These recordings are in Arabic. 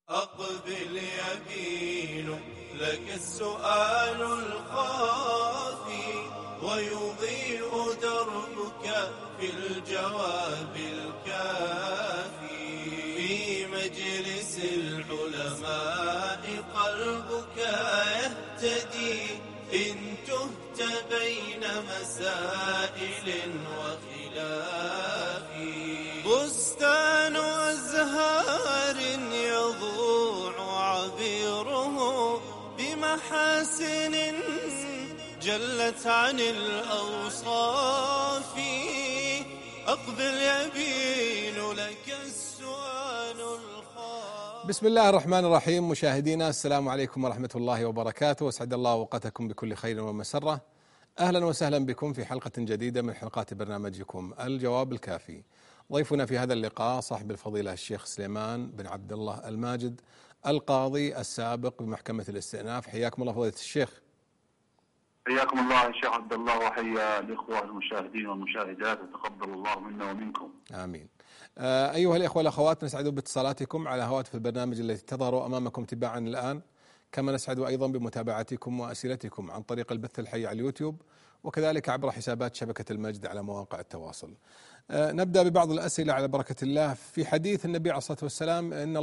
أقبل يمين لك السؤال الخافي ويضيء دربك في الجواب الكافي. في مجلس العلماء قلبك يهتدي إن تهت بين مسائل وخلاف. بستان أزهار يضوع عبيره بمحاسن جلت عن الأوصاف. أقبل يبين لك السؤال الخاف. بسم الله الرحمن الرحيم. مشاهدينا السلام عليكم ورحمة الله وبركاته، واسعد الله أوقاتكم بكل خير ومسرة. أهلا وسهلا بكم في حلقة جديدة من حلقات برنامجكم الجواب الكافي. ضيفنا في هذا اللقاء صاحب الفضيلة الشيخ سليمان بن عبد الله الماجد، القاضي السابق بمحكمة الاستئناف. حياكم الله فضيلة الشيخ. حياكم الله الشيخ عبد الله، وحيا الإخوة المشاهدين والمشاهدات، وتقبل الله منا ومنكم. آمين. أيها الإخوة والأخوات، نسعد باتصالاتكم على هواتف البرنامج التي تظهر أمامكم تباعا الآن، كما نسعد أيضا بمتابعتكم وأسئلتكم عن طريق البث الحي على اليوتيوب، وكذلك عبر حسابات شبكة المجد على مواقع التواصل. نبدأ ببعض الأسئلة على بركة الله. في حديث النبي عليه الصلاة والسلام إن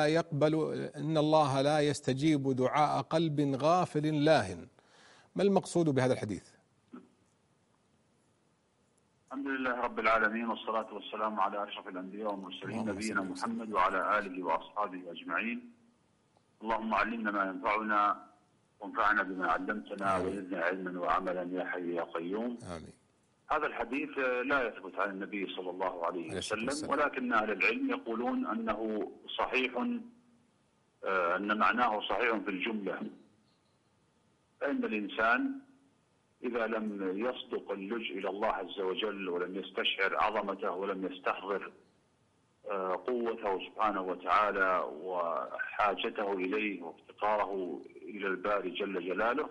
الله لا يستجيب دعاء قلب غافل لاهٍ، ما المقصود بهذا الحديث؟ الحمد لله رب العالمين، والصلاة والسلام على أشرف الأنبياء والمرسلين نبينا محمد وعلى آله وأصحابه أجمعين. اللهم علمنا ما ينفعنا وانفعنا بما علمتنا وزدنا علما وعملا يا حي يا قيوم. آمين. هذا الحديث لا يثبت عن النبي صلى الله عليه وسلم، ولكن أهل العلم يقولون أنه صحيح، أن معناه صحيح في الجملة. فإن الإنسان إذا لم يصدق اللجء إلى الله عز وجل، ولم يستشعر عظمته، ولم يستحضر قوته سبحانه وتعالى وحاجته إليه وافتقاره إلى الباري جل جلاله،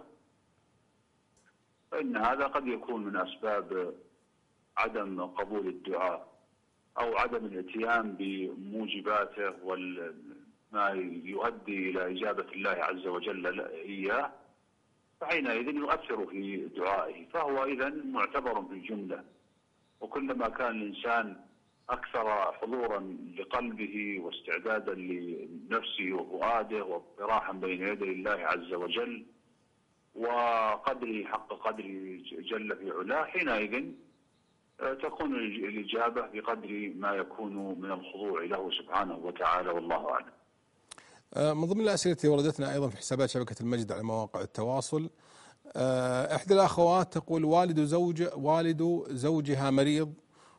فإن هذا قد يكون من أسباب عدم قبول الدعاء أو عدم الاتيان بموجباته وما يؤدي إلى إجابة الله عز وجل إياه، فحينئذ يؤثر في دعائه، فهو إذن معتبر في الجملة. وكلما كان الإنسان أكثر حضورا لقلبه واستعدادا لنفسه وفؤاده واضطراحا بين يدي الله عز وجل وقدره حق قدره جل في علاه، حينئذ تكون الإجابة بقدر ما يكون من الخضوع له سبحانه وتعالى، والله أعلم. من ضمن الأسئلة التي وردتنا أيضا في حسابات شبكة المجد على مواقع التواصل، إحدى الأخوات تقول والد زوجها مريض،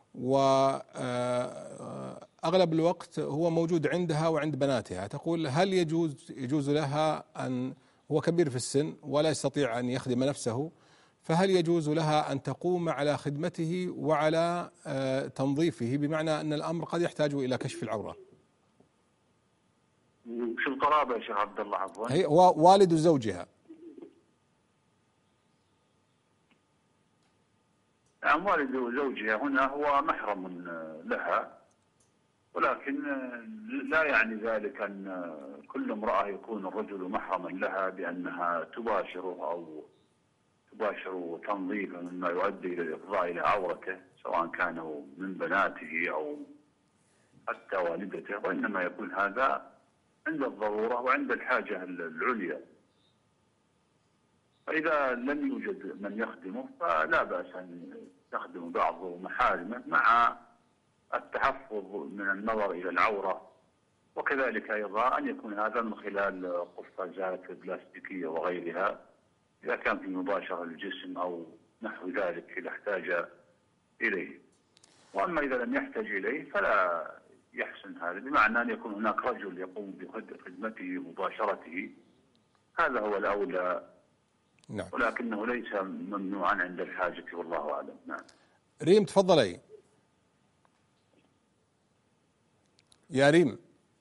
وأغلب الوقت هو موجود عندها وعند بناتها. تقول هل يجوز لها أن، هو كبير في السن ولا يستطيع أن يخدم نفسه، فهل يجوز لها أن تقوم على خدمته وعلى تنظيفه، بمعنى أن الأمر قد يحتاج إلى كشف العورة؟ شو القرابة يا شيخ عبد الله؟ عفوا، هي والد زوجها. نعم، والد زوجها هنا هو محرم لها، ولكن لا يعني ذلك أن كل امرأة يكون الرجل محرما لها بأنها تباشره أو تباشر تنظيفا مما يؤدي إلى الإفضاء إلى عورته، سواء كانوا من بناته أو حتى والدته، وإنما يكون هذا عند الضرورة وعند الحاجة العليا. فإذا لم يوجد من يخدمه فلا بأس أن يخدم بعض محارمه مع التحفظ من النظر إلى العورة، وكذلك أيضا أن يكون هذا من خلال قفازات بلاستيكية وغيرها إذا كان في مباشرة للجسم أو نحو ذلك إذا احتاج إليه. وأما إذا لم يحتاج إليه فلا يحسن هذا، بمعنى أن يكون هناك رجل يقوم بخدمته ومباشرته، هذا هو الأولى. نعم. ولكنه ليس ممنوعا عند الحاجة، والله أعلم. نعم. ريم تفضلي يا ريم.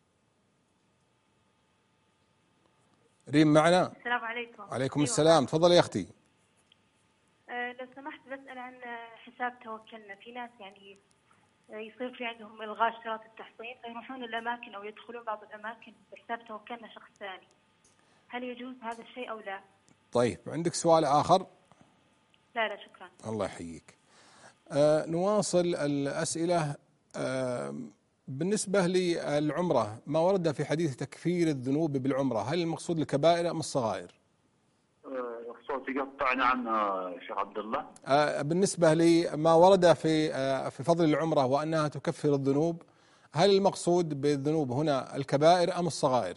ريم معنا؟ السلام عليكم. عليكم السلام، تفضلي يا أختي. لو سمحت بسأل عن حساب توكلنا. في ناس يعني يصير في عندهم إلغاء اشتراط التحصين فيروحون الأماكن أو يدخلون بعض الأماكن بحساب توكلنا شخص ثاني، هل يجوز هذا الشيء أو لا؟ طيب عندك سؤال آخر؟ لا شكرا. الله يحييك. نواصل الأسئلة. بالنسبة للعمرة، ما ورد في حديث تكفير الذنوب بالعمرة، هل المقصود الكبائر أم الصغائر؟ صوتي يقطع. نعم شيخ عبد الله. بالنسبة لما ورد في فضل العمرة وأنها تكفر الذنوب، هل المقصود بالذنوب هنا الكبائر أم الصغائر؟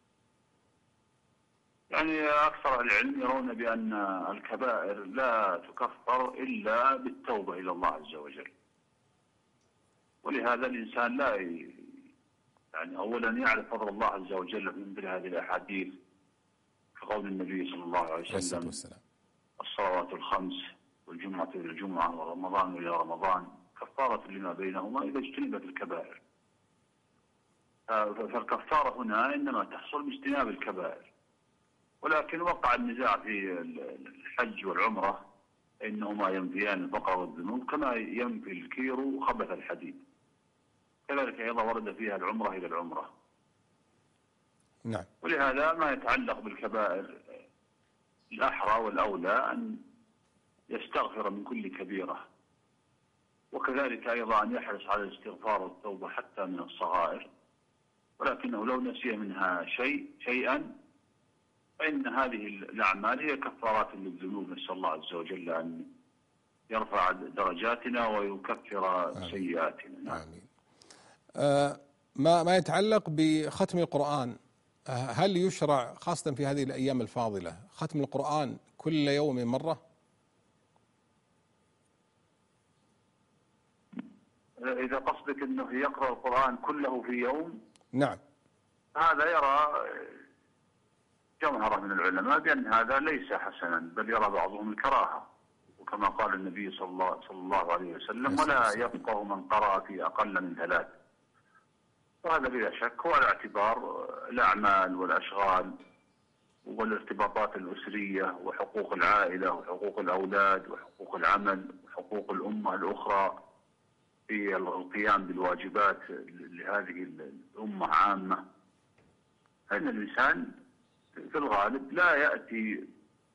يعني أكثر العلم يرون بأن الكبائر لا تكفر إلا بالتوبة إلى الله عز وجل، ولهذا الإنسان لا يعني أولا يعرف فضل الله عز وجل من مثل هذه الأحاديث، كقول النبي صلى الله عليه وسلم: الصلوات الخمس والجمعة إلى الجمعة ورمضان إلى رمضان كفارة لما بينهما إذا اجتنبت الكبائر. فالكفارة هنا إنما تحصل باجتناب الكبائر، ولكن وقع النزاع في الحج والعمرة إنهما ينفيان الفقر والذنوب كما ينفي الكير خبث الحديد، كذلك أيضا ورد فيها العمرة إلى العمرة. نعم. ولهذا ما يتعلق بالكبائر الأحرى والأولى أن يستغفر من كل كبيرة، وكذلك أيضا أن يحرص على الاستغفار والتوبة حتى من الصغائر، ولكنه لو نسي منها شيئا فإن هذه الأعمال هي كفارات للذنوب. نسأل الله عز وجل أن يرفع درجاتنا ويكفر سيئاتنا. آمين. ما يتعلق بختم القرآن، هل يشرع خاصة في هذه الأيام الفاضلة ختم القرآن كل يوم مرة؟ إذا قصدك أنه يقرأ القرآن كله في يوم، نعم، هذا يرى جمهرة من العلماء بأن هذا ليس حسنا، بل يرى بعضهم الكراهة، وكما قال النبي صلى الله عليه وسلم: ولا يفقه من قرأ في أقل من 3. وهذا بلا شك هو على اعتبار الأعمال والأشغال والارتباطات الأسرية وحقوق العائلة وحقوق الأولاد وحقوق العمل وحقوق الأمة الأخرى في القيام بالواجبات لهذه الأمة عامة. فإن الإنسان في الغالب لا يأتي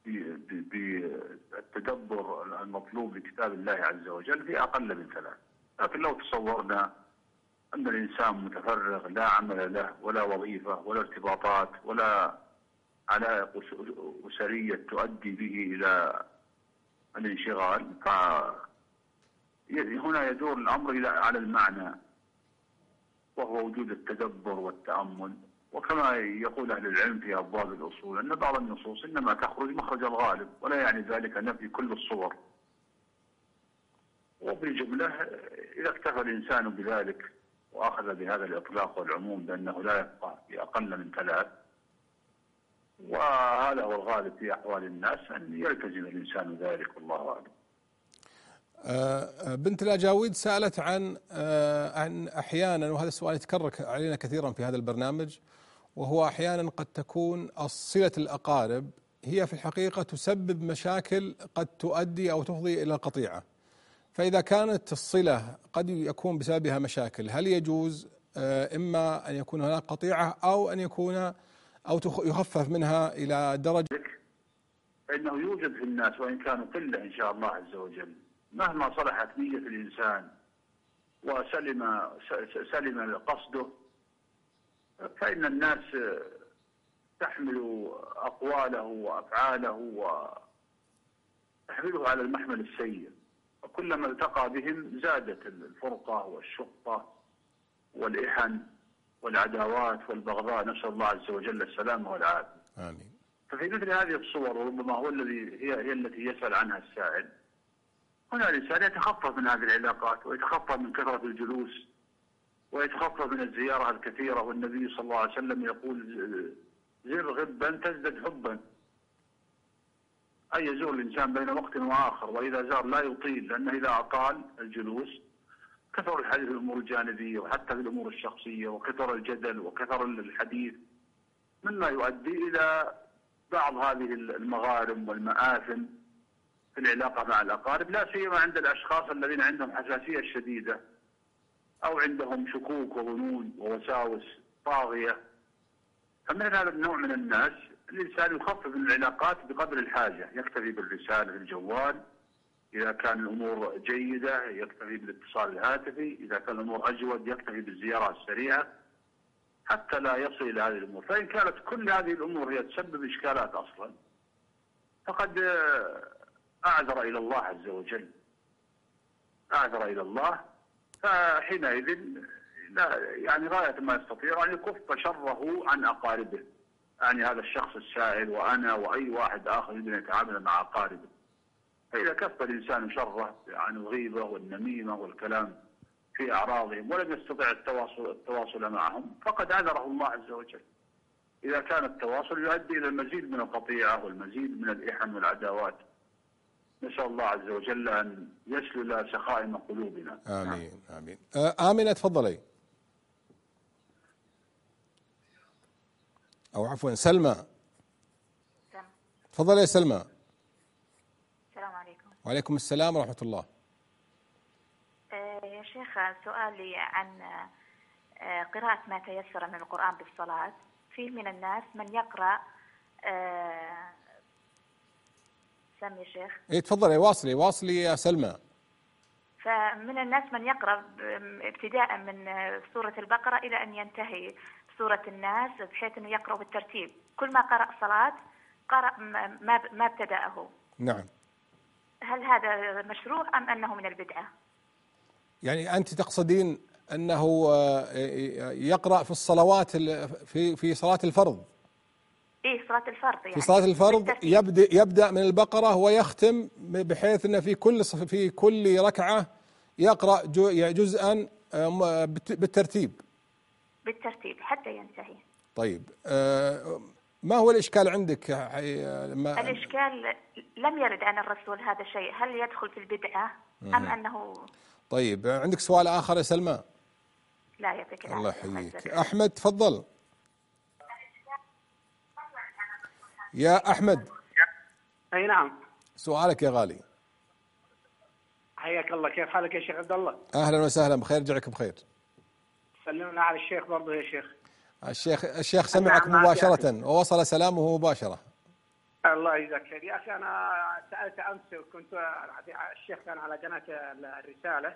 بالتدبر المطلوب لكتاب الله عز وجل في أقل من 3. لكن لو تصورنا أن الإنسان متفرغ لا عمل له ولا وظيفة ولا ارتباطات ولا علائق أسرية تؤدي به إلى الانشغال، فهنا يدور الأمر على المعنى، وهو وجود التدبر والتأمل. وكما يقول أهل العلم في أبواب الأصول أن بعض النصوص إنما تخرج مخرج الغالب، ولا يعني ذلك نفي كل الصور. وبالجملة إذا اكتفى الإنسان بذلك وأخذ بهذا الإطلاق والعموم بأنه لا يبقى في أقل من 3، وهذا هو الغالب في أحوال الناس، أن يلتزم الإنسان ذلك، والله أعلم. بنت الأجاويد سألت عن أحيانا، وهذا السؤال يتكرر علينا كثيرا في هذا البرنامج، وهو أحيانا قد تكون صلة الأقارب هي في الحقيقة تسبب مشاكل قد تؤدي أو تفضي إلى القطيعة. فإذا كانت الصلة قد يكون بسببها مشاكل، هل يجوز إما أن يكون هناك قطيعة أو أن يكون أو يخفف منها إلى درجة؟ فإنه يوجد في الناس وإن كانوا قلة إن شاء الله عز وجل، مهما صلحت نية الإنسان وسلم قصده، فإن الناس تحمل أقواله وأفعاله وتحمله على المحمل السيء، وكلما التقى بهم زادت الفرقة والشقة والإحن والعداوات والبغضاء، نسأل الله عز وجل السلامة والعافية. آمين. ففي مثل هذه الصور، وربما هو هي التي يسأل عنها السائل، هنا الإنسان يتخفف من هذه العلاقات ويتخفف من كثرة الجلوس ويتخفف من الزيارة الكثيرة، والنبي صلى الله عليه وسلم يقول: زر غبا تزدد حبا. أي يزور الإنسان بين وقت وآخر، وإذا زار لا يطيل، لأنه إذا أطال الجلوس كثر الحديث في الأمور الجانبية وحتى في الأمور الشخصية، وكثر الجدل وكثر الحديث، مما يؤدي إلى بعض هذه المغارم والمآثم في العلاقة مع الأقارب، لا سيما عند الأشخاص الذين عندهم حساسية شديدة أو عندهم شكوك وظنون ووساوس طاغية. فمثل هذا النوع من الناس الإنسان يخفف من العلاقات بقدر الحاجة، يكتفي بالرسالة في الجوال إذا كان الأمور جيدة، يكتفي بالاتصال الهاتفي إذا كان الأمور أجود، يكتفي بالزيارة السريعة حتى لا يصل إلى هذه الأمور. فإن كانت كل هذه الأمور هي تسبب إشكالات أصلا فقد أعذر إلى الله عز وجل، أعذر إلى الله، فحينئذ لا يعني غاية ما يستطيع أن يكف شره عن أقاربه، يعني هذا الشخص السائل وأنا وأي واحد آخر يريد أن يتعامل مع أقاربه. فإذا كف الإنسان شره عن الغيبة والنميمة والكلام في أعراضهم ولم يستطع التواصل معهم فقد عذره الله عز وجل. إذا كان التواصل يؤدي إلى المزيد من القطيعة والمزيد من الإحن والعداوات. نسأل الله عز وجل أن يسلل سخائم قلوبنا. آمين آمين. آمنة تفضلي، أو عفوا سلمى. تفضلي يا سلمى. السلام عليكم. وعليكم السلام ورحمة الله. يا شيخ، سؤالي عن قراءة ما تيسر من القرآن بالصلاة. في من الناس من يقرأ سمي يا شيخ. إيه تفضلي، واصلي يا سلمى. فمن الناس من يقرأ ابتداء من سورة البقرة إلى أن ينتهي سورة الناس بحيث أنه يقرأ بالترتيب، كل ما قرأ صلاة قرأ ما ابتدأه. نعم. هل هذا مشروع أم أنه من البدعة؟ يعني أنت تقصدين أنه يقرأ في الصلوات في صلاة الفرض؟ إيه صلاة الفرض، يعني في صلاة الفرض يبدأ من البقرة ويختم بحيث أن في كل ركعة يقرأ جزءا بالترتيب حتى ينتهي. طيب ما هو الإشكال عندك؟ الإشكال لم يرد عن الرسول هذا الشيء، هل يدخل في البدعة أم أنه؟ طيب عندك سؤال آخر يا سلمى؟ لا يعطيك العافية. الله يحييك. أحمد تفضل يا أحمد. أي نعم. سؤالك يا غالي. حياك الله، كيف حالك يا شيخ عبد الله؟ أهلا وسهلا، بخير، رجعك بخير. سلمنا على الشيخ برضه يا شيخ. الشيخ سمعك مباشرة ووصل سلامه مباشرة. الله يجزاك خير. يا أخي أنا سألت أمس وكنت الشيخ كان على قناة الرسالة،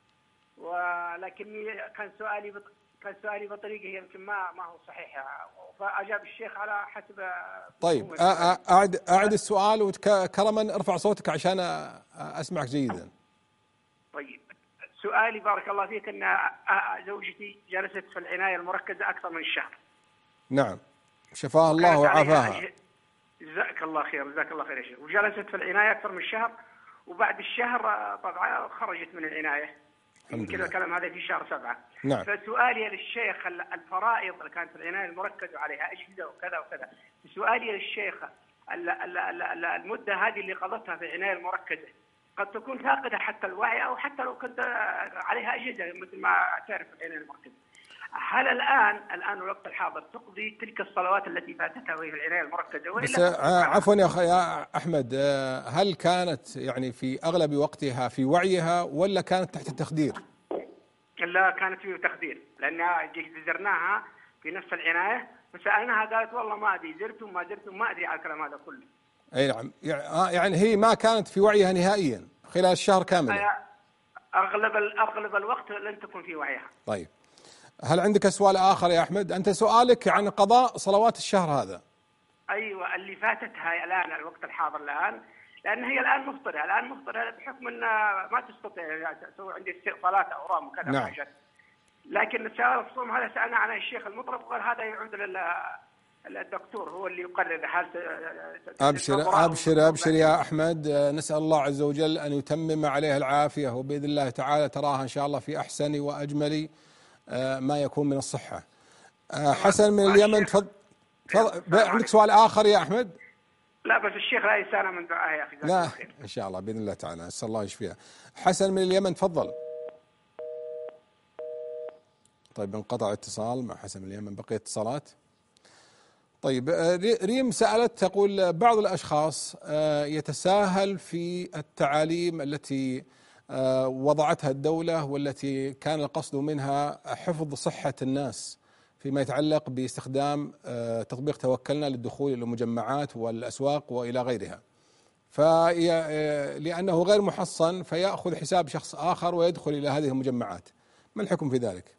ولكني كان سؤالي بطريقة يمكن ما هو صحيح، فأجاب الشيخ على حسب. طيب أعد السؤال وكرما ارفع صوتك عشان أسمعك جيدا. طيب سؤالي بارك الله فيك أن زوجتي جلست في العناية المركزة أكثر من شهر. نعم، شفاها الله وعافاها. جزاك الله خير، جزاك الله خير يا شيخ. وجلست في العناية أكثر من شهر، وبعد الشهر طبعا خرجت من العناية. يمكن الكلام هذا في شهر 7. نعم. فسؤالي للشيخ الفرائض اللي كانت في العناية المركزة وعليها أجهزة وكذا وكذا، سؤالي للشيخ المدة هذه اللي قضتها في العناية المركزة قد تكون فاقدة حتى الوعي، أو حتى لو كنت عليها أجهزة مثل ما تعرف العناية المركزة. هل الآن الوقت الحاضر تقضي تلك الصلوات التي فاتتها وهي في العناية المركزة؟ بس عفوا يا أحمد، هل كانت يعني في أغلب وقتها في وعيها ولا كانت تحت التخدير؟ لا، كانت في تخدير، لأنها زرناها في نفس العناية فسألناها قالت والله ما أدري زرتم ما زرتم، ما أدري على الكلام هذا كله. أي نعم، يعني هي ما كانت في وعيها نهائيا خلال الشهر كامل. أغلب الوقت لن تكون في وعيها. طيب هل عندك سؤال آخر يا أحمد؟ أنت سؤالك عن قضاء صلوات الشهر هذا. أيوة، اللي فاتتها الآن الوقت الحاضر الآن، لأن هي الآن مفطرة بحكم أن ما تستطيع تسوي عندي صلاة أورام وكذا. نعم. لكن سؤال الصوم هذا سألنا عنه الشيخ المطرب وقال هذا يعود للدكتور، هو اللي يقرر هل. أبشر يا أحمد، نسأل الله عز وجل أن يتمم عليها العافية، وبإذن الله تعالى تراها إن شاء الله في أحسن وأجمل ما يكون من الصحة. حسن من اليمن تفضل. عندك سؤال آخر يا أحمد؟ لا بس الشيخ لا يسانا من دعاء يا أخي. لا إن شاء الله بإذن الله تعالى، نسأل الله يشفيها. حسن من اليمن تفضل. طيب انقطع اتصال مع حسن من اليمن، بقية اتصالات. طيب ريم سألت تقول بعض الأشخاص يتساهل في التعاليم التي وضعتها الدولة، والتي كان القصد منها حفظ صحة الناس فيما يتعلق باستخدام تطبيق توكلنا للدخول إلى المجمعات والأسواق وإلى غيرها، لأنه غير محصن فيأخذ حساب شخص آخر ويدخل إلى هذه المجمعات. ما الحكم في ذلك؟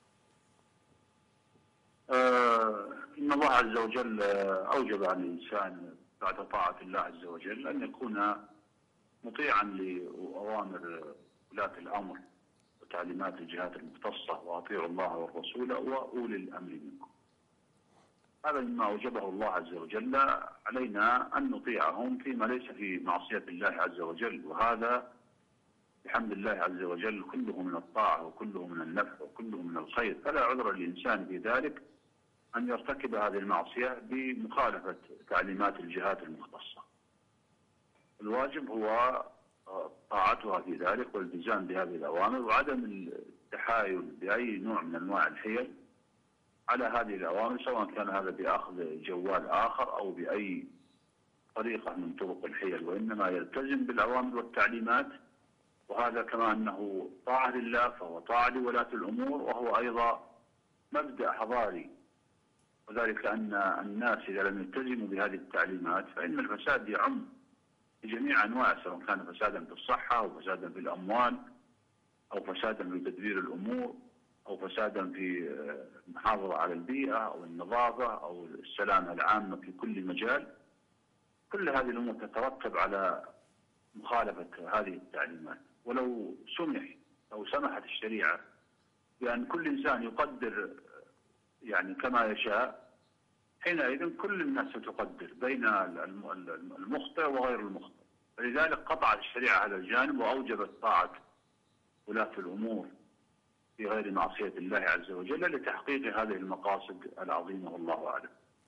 إن الله عز وجل أوجب على الإنسان بعد طاعة الله عز وجل أن يكون مطيعا لأوامر ولاة الأمر وتعليمات الجهات المختصة، وأطيعوا الله والرسول وأولي الأمر منكم. هذا مما أوجبه الله عز وجل علينا أن نطيعهم فيما ليس في معصية الله عز وجل، وهذا بحمد الله عز وجل كله من الطاعة وكله من النفع وكله من الخير، فلا عذر للإنسان في ذلك أن يرتكب هذه المعصية بمخالفة تعليمات الجهات المختصة. الواجب هو طاعتها في ذلك والالتزام بهذه الأوامر، وعدم التحايل بأي نوع من أنواع الحيل على هذه الأوامر، سواء كان هذا بأخذ جوال آخر أو بأي طريقة من طرق الحيل، وإنما يلتزم بالأوامر والتعليمات. وهذا كما أنه طاعة لله فهو طاعة لولاة الأمور، وهو أيضا مبدأ حضاري، وذلك أن الناس إذا لم يلتزموا بهذه التعليمات فإن الفساد يعم بجميع أنواع، سواء كان فسادا في الصحة أو فسادا في الأموال أو فسادا في تدبير الأمور أو فسادا في المحافظة على البيئة أو النظافة أو السلامة العامة في كل مجال. كل هذه الأمور تترتب على مخالفة هذه التعليمات. ولو سمحت الشريعة بأن كل إنسان يقدر يعني كما يشاء، حينئذ كل الناس ستقدر بين المخطئ وغير المخطئ. فلذلك قطعت الشريعة هذا الجانب وأوجبت طاعة ولاة الأمور في غير معصية الله عز وجل لتحقيق هذه المقاصد العظيمة، والله أعلم.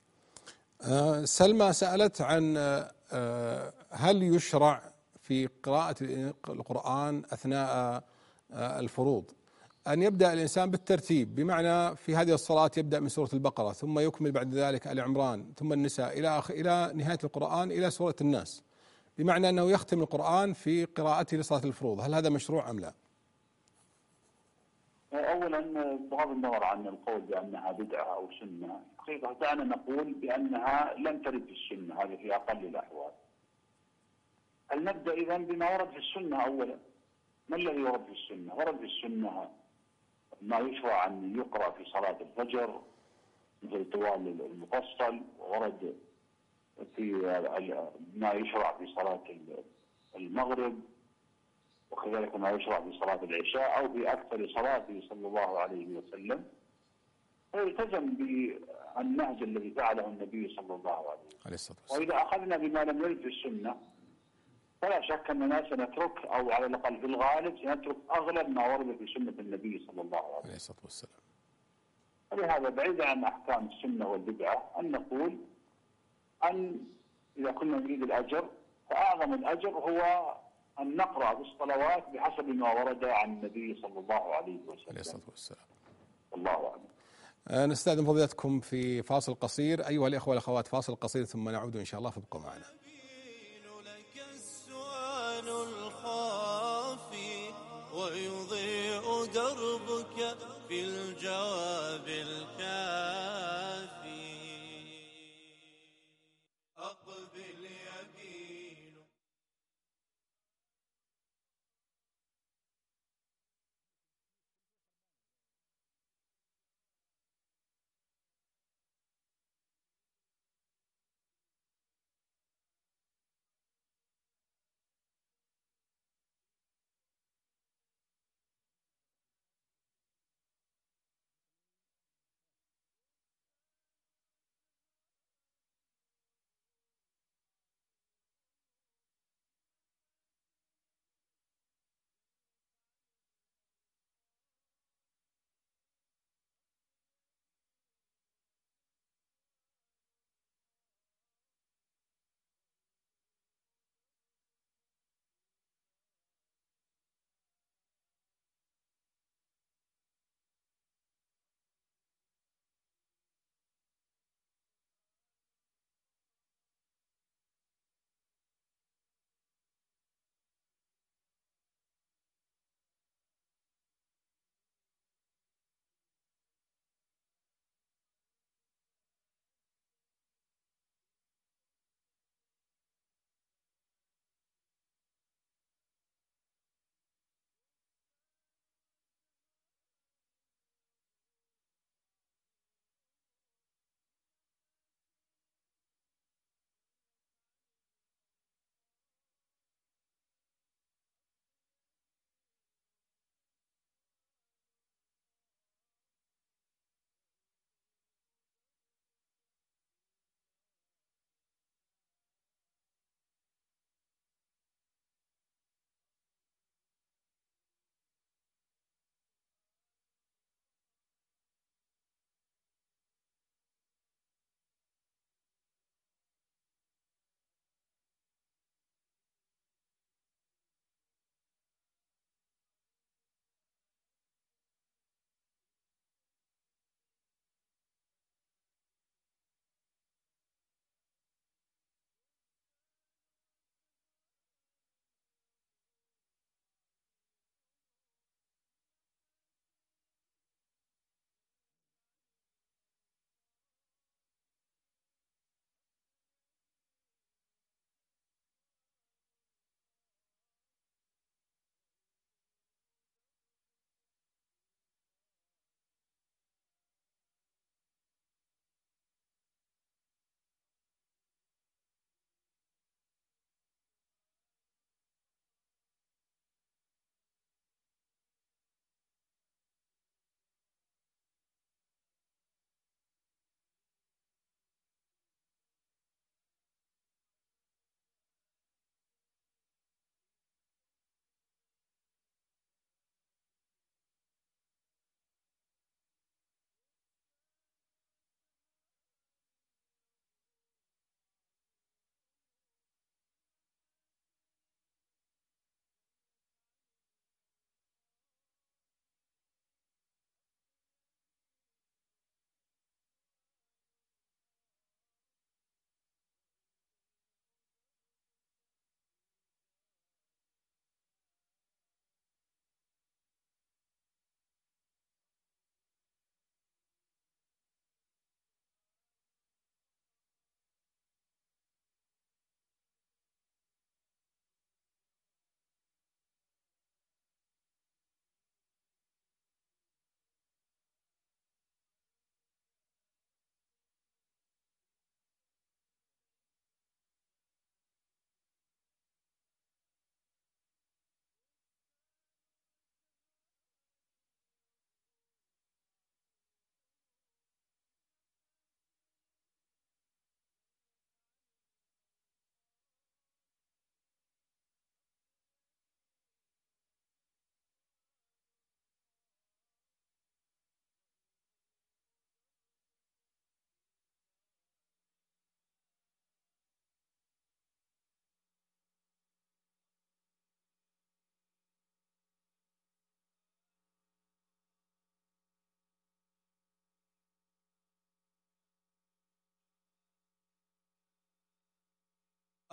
سلمى سألت عن هل يشرع في قراءة القرآن أثناء الفروض أن يبدأ الإنسان بالترتيب، بمعنى في هذه الصلاة يبدأ من سورة البقرة ثم يكمل بعد ذلك آل عمران ثم النساء إلى نهاية القرآن إلى سورة الناس، بمعنى أنه يختم القرآن في قراءته لصلاة الفروض، هل هذا مشروع أم لا؟ أولا بغض النظر عن القول بأنها بدعة أو سنة، حقيقة دعنا نقول بأنها لم ترد في السنة، هذه في أقل الأحوال. هل نبدأ إذن بما ورد في السنة أولا؟ ما الذي ورد في السنة؟ ورد في السنة ما يشرع أن يقرأ في صلاة الفجر مثل طوال المفصل، وورد في ما يشرع في صلاة المغرب، وكذلك ما يشرع في صلاة العشاء أو في أكثر صلاته صلى الله عليه وسلم، فيلتزم بالنهج الذي فعله النبي صلى الله عليه وسلم. وإذا أخذنا بما لم يرد في السنة فلا شك أننا سنترك، أو على الأقل في الغالب سنترك أغلب ما ورد في سنة النبي صلى الله عليه وسلم. ولهذا بعيدا عن أحكام السنة والبدعة أن نقول أن إذا كنا نريد الأجر فأعظم الأجر هو أن نقرأ بالصلوات بحسب ما ورد عن النبي صلى الله عليه وسلم. الله أعلم. نستأذن فضيلتكم في فاصل قصير أيها الإخوة والأخوات، فاصل قصير ثم نعود إن شاء الله، فابقوا معنا. ويضيء دربك في الجواب الكافي. أقبل يمين.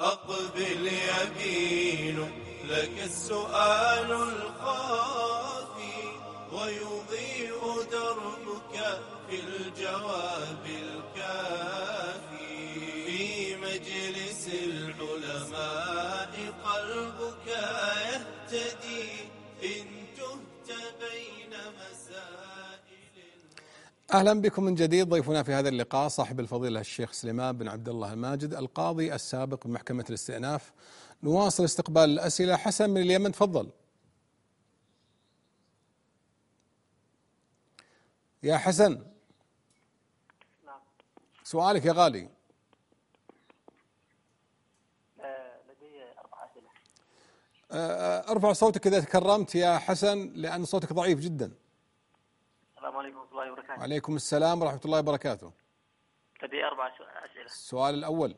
أقبل يمين لك السؤال الخافي ويضيء دربك في الجواب الكافي في مجلس العلماء قلبك يهتدي إن تهت بين مسائل. أهلا بكم من جديد. ضيفنا في هذا اللقاء صاحب الفضيلة الشيخ سليمان بن عبد الله الماجد القاضي السابق بمحكمة الاستئناف. نواصل استقبال الأسئلة. حسن من اليمن، تفضل يا حسن. نعم. سؤالك يا غالي. لدي 4 أسئلة. ارفع صوتك إذا تكرمت يا حسن لأن صوتك ضعيف جدا. السلام عليكم ورحمة الله وبركاته. وعليكم السلام ورحمة الله وبركاته. لدي 4 أسئلة. السؤال الأول: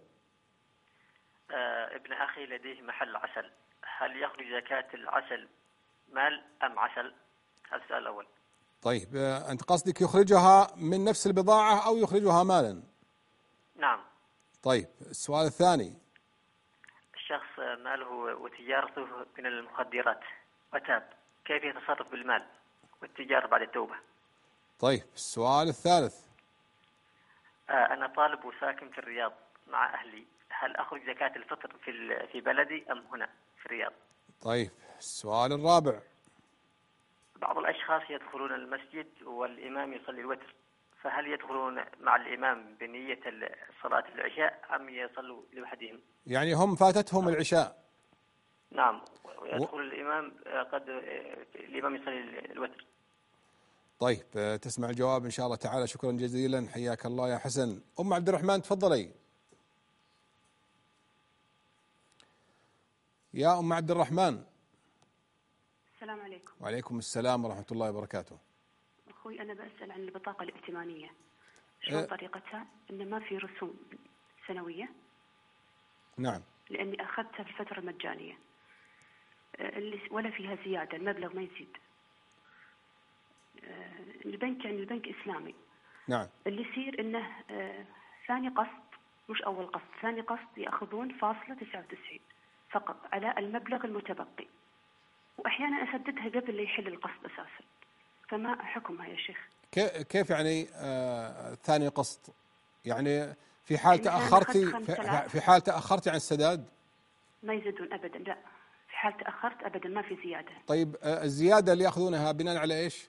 ابن أخي لديه محل عسل، هل يخرج زكاة العسل مال أم عسل؟ هذا السؤال الأول. طيب، أنت قصدك يخرجها من نفس البضاعة أو يخرجها مالا؟ نعم. طيب، السؤال الثاني: الشخص ماله وتجارته من المخدرات وتاب، كيف يتصرف بالمال والتجارة بعد التوبة؟ طيب، السؤال الثالث: أنا طالب وساكن في الرياض مع أهلي، هل أخرج زكاة الفطر في بلدي أم هنا في الرياض؟ طيب، السؤال الرابع: بعض الأشخاص يدخلون المسجد والإمام يصلي الوتر، فهل يدخلون مع الإمام بنية صلاة العشاء أم يصلوا لوحدهم؟ يعني هم فاتتهم العشاء. نعم، ويدخل الإمام الإمام يصلي الوتر. طيب، تسمع الجواب إن شاء الله تعالى. شكرا جزيلا، حياك الله يا حسن. أم عبد الرحمن، تفضلي يا أم عبد الرحمن. السلام عليكم. وعليكم السلام ورحمة الله وبركاته. أخوي أنا بسأل عن البطاقة الائتمانية، شلون طريقتها؟ إن ما في رسوم سنوية. نعم. لأني أخذتها في الفترة المجانية، ولا فيها زيادة، المبلغ ما يزيد. البنك يعني البنك إسلامي. نعم. اللي يصير إنه ثاني قسط، مش أول قسط، ثاني قسط يأخذون فاصلة 99 فقط على المبلغ المتبقي، وأحيانا أسددها قبل لا يحل القسط أساسا. فما حكمها يا شيخ؟ كيف يعني ثاني قسط؟ يعني في حال تأخرتي، في حال تأخرتي عن السداد ما يزيدون أبدا. لا، في حال تأخرت أبدا ما في زيادة. طيب، الزيادة اللي يأخذونها بناء على إيش؟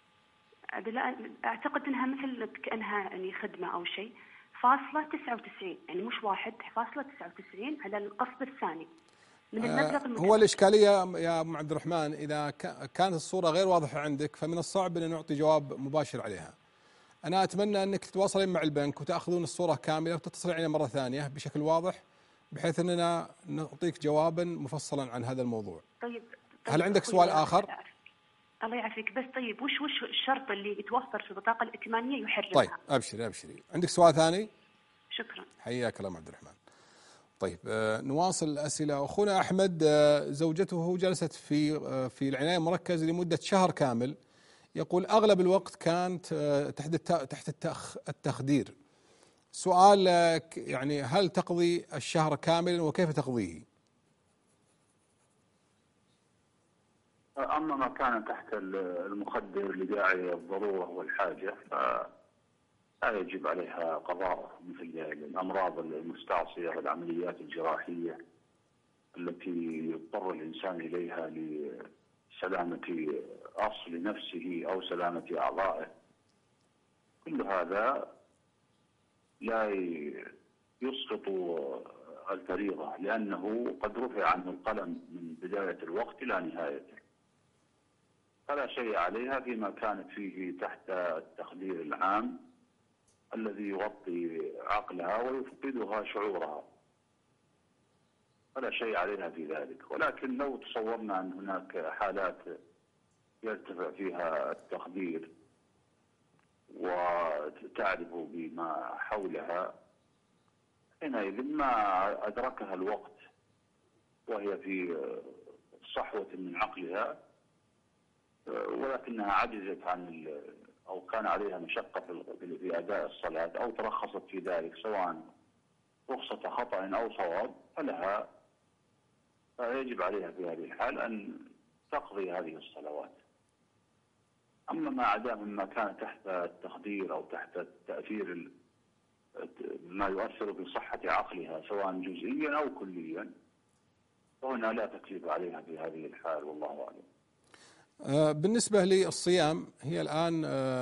أعتقد أنها مثل كأنها يعني خدمة أو شيء، فاصلة 99 يعني مش 1.99 على القسط الثاني من المبلغ المتبقي. هو الإشكالية يا أم عبد الرحمن، إذا كانت الصورة غير واضحة عندك فمن الصعب أن نعطي جواب مباشر عليها. أنا أتمنى أنك تتواصلين مع البنك وتأخذون الصورة كاملة وتتصلين علينا مرة ثانية بشكل واضح بحيث أننا نعطيك جوابا مفصلا عن هذا الموضوع. طيب هل عندك سؤال آخر؟ الله يعافيك، بس طيب وش الشرط اللي يتوفر في البطاقة الائتمانية يحرمها؟ طيب، أبشري. عندك سؤال ثاني؟ شكرا. حياك الله عبد الرحمن. طيب، نواصل الأسئلة. أخونا أحمد، زوجته جلست في العناية المركزة لمدة شهر كامل، يقول أغلب الوقت كانت تحت التخدير. سؤال يعني هل تقضي الشهر كاملا وكيف تقضيه؟ أما ما كان تحت المخدر لداعي الضرورة والحاجة لا يجب عليها قضاء، مثل الأمراض المستعصية والعمليات الجراحية التي يضطر الإنسان إليها لسلامة أصل نفسه أو سلامة أعضائه. كل هذا لا يسقط الفريضة، لأنه قد رفع عنه القلم من بداية الوقت إلى نهايته، فلا شيء عليها فيما كانت فيه تحت التخدير العام الذي يغطي عقلها ويفقدها شعورها، فلا شيء عليها في ذلك. ولكن لو تصورنا أن هناك حالات يرتفع فيها التخدير وتعرف بما حولها، حينئذ ما أدركها الوقت وهي في صحوة من عقلها ولكنها عجزت عن أو كان عليها مشقة في أداء الصلاة أو ترخصت في ذلك، سواء رخصة خطأ أو صواب فيجب عليها في هذه الحال أن تقضي هذه الصلوات. أما ما عدا مما كان تحت التخدير أو تحت تأثير ما يؤثر في صحة عقلها سواء جزئيا أو كليا، فهنا لا تكليف عليها في هذه الحال، والله أعلم. بالنسبة للصيام، هي الآن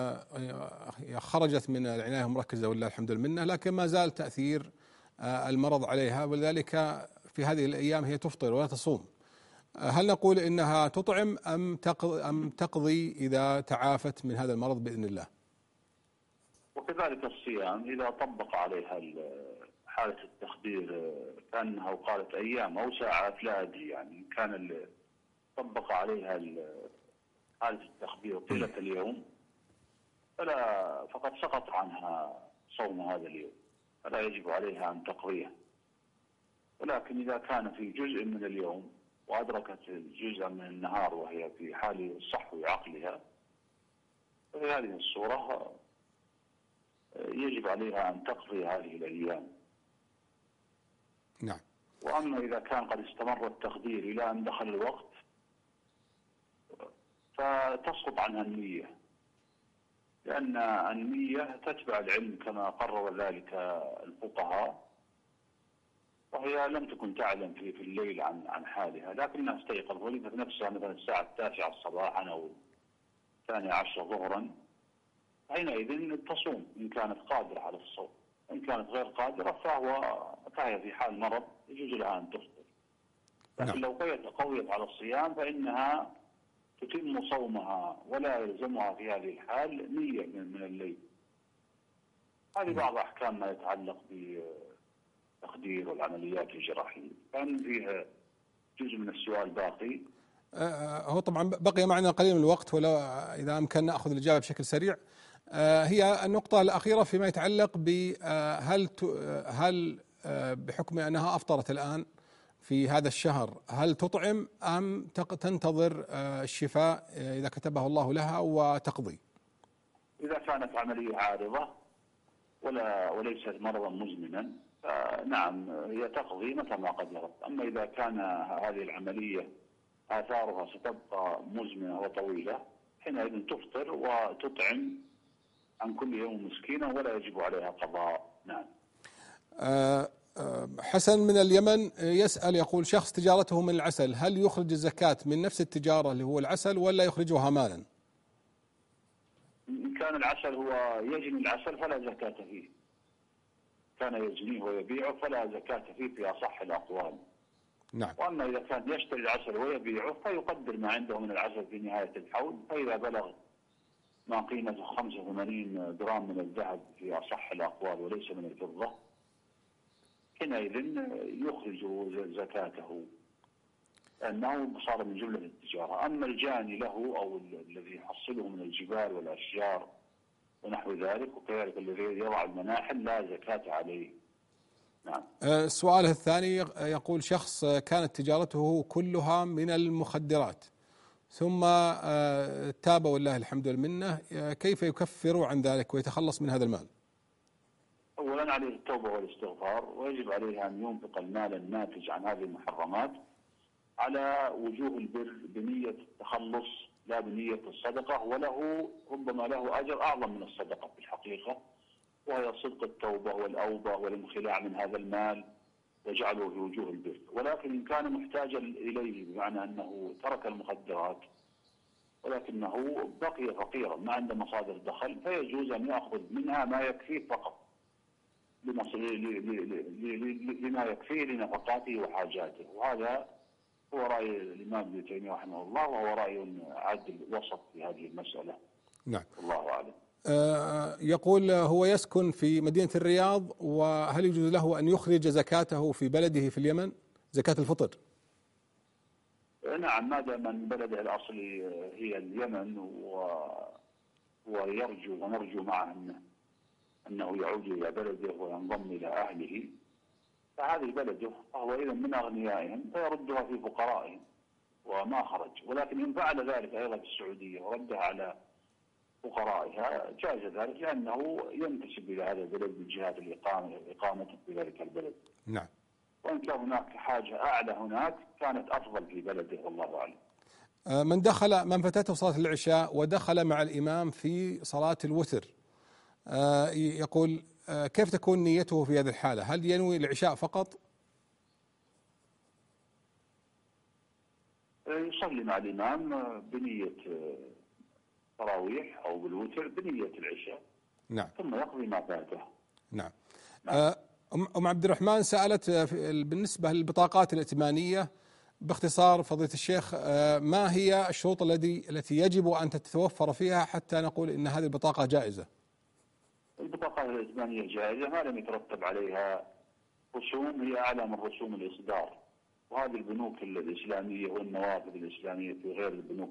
خرجت من العناية المركزة ولله الحمد والمنة، لكن ما زال تأثير المرض عليها، ولذلك في هذه الأيام هي تفطر ولا تصوم. هل نقول إنها تطعم أم تقضي إذا تعافت من هذا المرض بإذن الله؟ وكذلك الصيام إذا طبق عليها حالة التخدير كأنها وقالت أيام أو ساعات لا أدري، يعني كان طبق عليها حالة التخدير طيلة اليوم فقد سقط عنها صوم هذا اليوم، فلا يجب عليها أن تقضيه. ولكن إذا كان في جزء من اليوم وأدركت جزءا من النهار وهي في حال صحو عقلها، ففي هذه الصورة يجب عليها أن تقضي هذه الأيام. نعم. وأما إذا كان قد استمر التخدير إلى أن دخل الوقت فتسقط عنها النية، لأن النية تتبع العلم كما قرر ذلك الفقهاء، وهي لم تكن تعلم في الليل عن حالها، لكنها استيقظت ولدت نفسها مثلا الساعة 9 صباحا أو 12 ظهرا، حينئذ تصوم إن كانت قادرة على الصوم. إن كانت غير قادرة فهي في حال مرض يجوز لها أن تفطر. لكن لو قويت على الصيام فإنها تتم صومها ولا يلزمها في هذه الحال نية من الليل. هذه بعض أحكام ما يتعلق بالتخدير والعمليات الجراحية. كان فيها جزء من السؤال باقي. هو طبعا بقي معنا قليل من الوقت، ولو إذا أمكن نأخذ الإجابة بشكل سريع. هي النقطة الأخيرة فيما يتعلق هل بحكم أنها أفطرت الآن في هذا الشهر هل تطعم أم تنتظر الشفاء إذا كتبه الله لها وتقضي؟ إذا كانت عملية عارضة وليست مرضا مزمنا فنعم هي تقضي متى ما قدرت. أما إذا كان هذه العملية آثارها ستبقى مزمنة وطويلة حينئذ تفطر وتطعم عن كل يوم مسكينا ولا يجب عليها قضاء. نعم. حسن من اليمن يسأل، يقول شخص تجارته من العسل، هل يخرج الزكاة من نفس التجارة اللي هو العسل ولا يخرجها مالا؟ إن كان العسل هو يجني العسل فلا زكاة فيه، كان يجنيه ويبيعه فلا زكاة فيه في أصح الأقوال. نعم. وأما إذا كان يشتري العسل ويبيعه فيقدر ما عنده من العسل في نهاية الحول، فإذا بلغ ما قيمته 85 جرام من الذهب في أصح الأقوال وليس من الفضة حينئذ يخرج زكاته لأنه صار من جملة التجارة. أما الجاني له أو الذي يحصله من الجبال والأشجار ونحو ذلك وكذلك الذي يضع المناحل لا زكاة عليه. نعم. سؤاله الثاني يقول شخص كانت تجارته كلها من المخدرات ثم تاب والله الحمد والمنة، كيف يكفر عن ذلك ويتخلص من هذا المال؟ أولا عليه التوبة والاستغفار، ويجب عليه أن ينفق المال الناتج عن هذه المحرمات على وجوه البر بنية التخلص لا بنية الصدقة، وله ربما له أجر أعظم من الصدقة في الحقيقة، وهي صدق التوبة والأوبة والانخلاع من هذا المال وجعله في وجوه البر. ولكن إن كان محتاجا إليه بمعنى أنه ترك المخدرات ولكنه بقي فقيرا ما عنده مصادر دخل فيجوز أن يأخذ منها ما يكفيه فقط لما يكفيه لنفقاته وحاجاته، وهذا هو رأي الإمام ابن تيمية رحمه الله، وهو رأي عادل وسط في هذه المسألة. نعم. الله أعلم. يقول هو يسكن في مدينة الرياض، وهل يجوز له أن يخرج زكاته في بلده في اليمن زكاة الفطر؟ نعم، ما دام من بلده الأصلي هي اليمن ويرجو ونرجو معه أنه يعود إلى بلده وينضم إلى أهله فهذه بلده، فهو إذا من أغنيائهم فيردها في فقرائهم وما خرج. ولكن إن فعل ذلك أيضا في السعودية وردها على فقرائها جاز ذلك لأنه ينتسب إلى هذا البلد من جهة إقامته في ذلك البلد. نعم. وإن كان هناك حاجة أعلى هناك كانت أفضل في بلده والله أعلم. من فاتته صلاة العشاء ودخل مع الإمام في صلاة الوتر، يقول كيف تكون نيته في هذه الحالة؟ هل ينوي العشاء فقط؟ يصلي مع الإمام بنية تراويح أو بالوتر بنية العشاء. نعم. ثم يقضي ما فاته. نعم. أم عبد الرحمن سألت بالنسبة للبطاقات الائتمانية باختصار فضيلة الشيخ، ما هي الشروط التي يجب أن تتوفر فيها حتى نقول إن هذه البطاقة جائزة؟ البطاقات الائتمانية جائزة ما لم يترتب عليها رسوم هي أعلى من رسوم الإصدار، وهذه البنوك الإسلامية والنوافذ الإسلامية في غير البنوك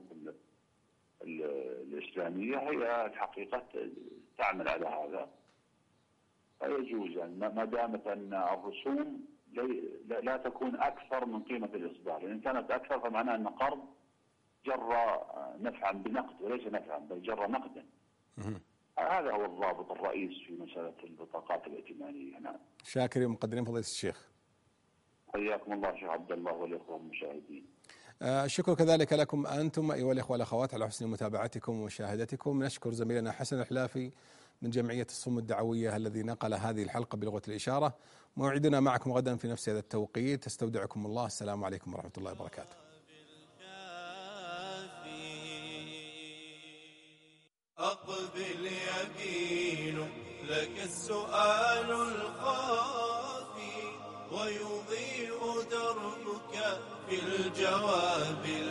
الإسلامية هي الحقيقة تعمل على هذا، فيجوز يعني ما دامت أن الرسوم لا تكون أكثر من قيمة الإصدار، لأن كانت أكثر فمعناه أن قرض جرى نفعا بنقد وليس نفعا بل جرى نقدا. هذا هو الضابط الرئيس في مسألة البطاقات الائتمانية. نعم. شاكرين ومقدرين فضيلة الشيخ. حياكم الله شيخ عبد الله والإخوة المشاهدين. الشكر كذلك لكم أنتم أيها الإخوة والأخوات على حسن متابعتكم ومشاهدتكم. نشكر زميلنا حسن الحلافي من جمعية الصم الدعوية الذي نقل هذه الحلقة بلغة الإشارة. موعدنا معكم غدا في نفس هذا التوقيت. استودعكم الله. السلام عليكم ورحمة الله وبركاته. أقبل يمين لك السؤال الخافي ويضيء دربك في الجواب